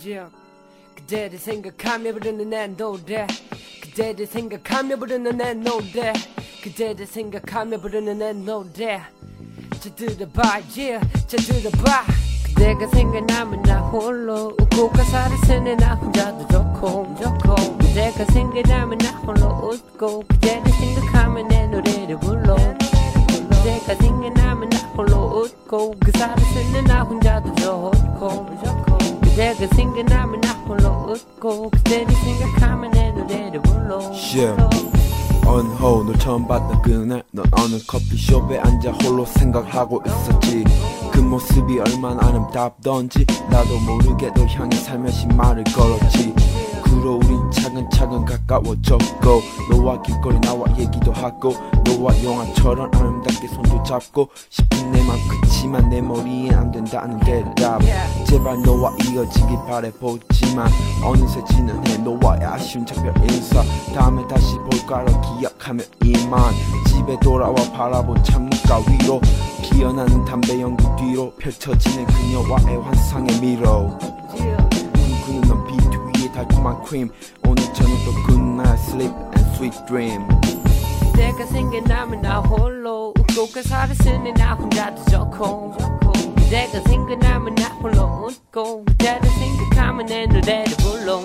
yeah. 그대를 생각하며 부르는 내 노래 그대를 생각하며 부르는 내 노래 그대를 생각하며 부르는 내 노래 자 들어봐 yeah 자 들어봐 그대가 생각나면 나 홀로 웃고 가사를 쓰는 나 혼자도 좋고 그대가 생각나면 나 홀로 웃고 그대를 생각하면 내 노래를 불러 그대가 생각나면 나 홀로 웃고 가사를 쓰는 나 혼자도 좋고 그대가 생각나면 나 홀로 웃고 그대를 생각하면 내 노래를 불러 널 처음 봤던 그날 넌 어느 커피숍에 앉아 홀로 생각하고 있었지 그 모습이 얼마나 아름답던지 나도 모르게 널 향해 살며시 말을 걸었지 그로 우린 차근차근 가까워졌고 너와 길거리 나와 얘기도 하고 너와 영화처럼 아름답게 손도 잡고 싶은 내 맘 그치만 내 머리엔 안 된다는 대답 제발 너와 이어지길 바라보지만 어느새 지난해 너와의 아쉬운 작별 인사 다음에 다시 볼까로 기억하며 이만 집에 돌아와 바라본 창문가 위로 피어나는 담배 연기 뒤로 펼쳐지는 그녀와의 환상의 미로 꿈꾸는 넌 비트 위에 달콤한 크림 오늘 저녁도 good night sleep and sweet dream 그대가 생각나면 나 홀로 웃고 가사를 쓰는 나 혼자도 좋고 그대가 생각나면 나 홀로 웃고 그대를 생각하면 내 노래를 불러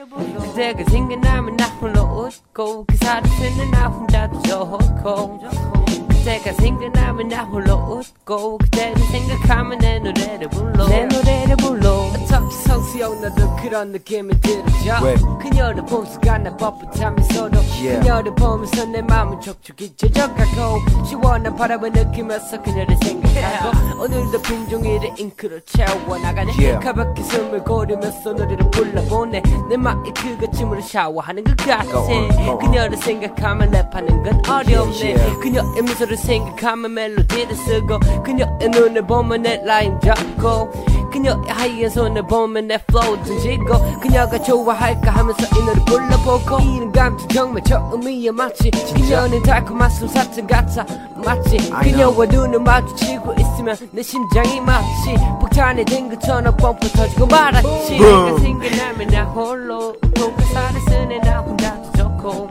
그대가 생각나면 나 홀로 웃고 가사를 쓰는 나 혼자도 좋고 그대가 생각나면 나 홀로 웃고 그대를 생각하면 내 노래를 불러 내 노래를 불러 어떻게 성수형 너도 그런 느낌이 들어져 왜? 그녀를 본 순간 나 뻣뻣함이 서로 그녀를 보면서 내 마음은 촉촉이 젖어가고 시원한 바람을 느끼면서 그녀를 생각하고 오늘도 빈 종이를 잉크로 채워나가네 가볍게 숨을 고르면서 노래를 불러보네 내 마음이 그것쯤으로 샤워하는 것 같아 그녀를 생각하면 랩하는 건 어렵네 그녀의 미소를 생각하면 멜로디를 쓰고 그녀의 눈을 보면 내 라임 잡고 그녀의 하얀 손을 보면 내 플로우 던지고 그녀가 좋아할까 하면서 이 노래 불러보고 이런 감정 정말 처음이야 마치 그녀는 달콤한 솜사탕 같아 마치 그녀와 눈을 마주치고 있으면 내 심장이 마치 폭탄이 된 것처럼 뻥뻥 터지고 말았지 내가 생각나면 나 홀로 웃고 가사를 쓰는 나 혼자도 좋고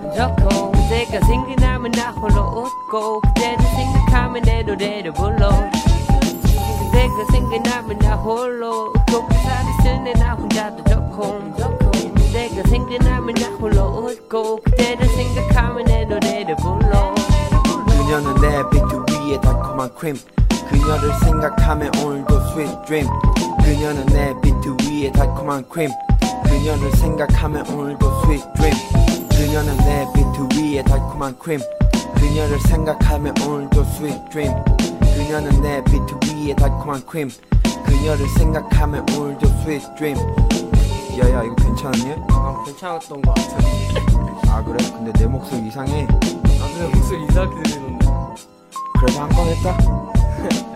그대가 생각나면 나 홀로 웃고 그대를 생각하면 내 노래를 불러 그대가 생각나면 나 홀로 웃고 가사를 쓰는 나 혼자도 좋고 그대가 생각나면 나 홀로 웃고 그대를 생각하면 내 노래를 불러 그녀는 내 비트 위에 달콤한 크림 그녀를 생각하면 오늘도 sweet dream 그녀는 내 비트 위에 달콤한 크림 그녀를 생각하면 오늘도 sweet dream 그녀는 내 비트 위에 달콤한 크림 그녀를 생각하면 오늘도 sweet dream 그녀는 내 비트 위에 달콤한 크림 그녀를 생각하면 오늘도 sweet dream 야야 이거 괜찮았냐? 괜찮았던 것 같아 아 그래? 근데 내 목소리 이상해 나도 내 목소리 이상하게 들리는데 그래서 한 번 했다?